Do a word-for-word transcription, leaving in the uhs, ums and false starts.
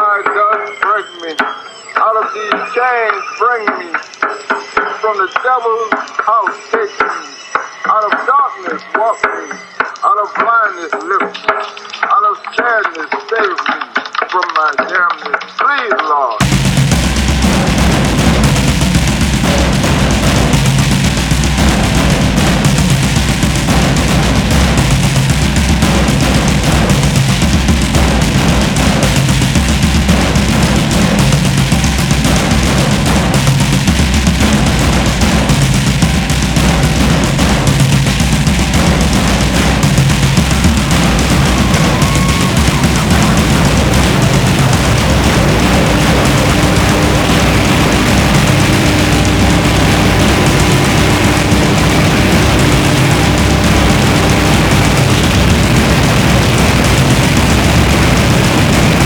thy dust break me. Out of these chains bring me. From the devil's house take me. Out of darkness walk me. Out of blindness lift me. Out of sadness save me. From my damnness please, Lord.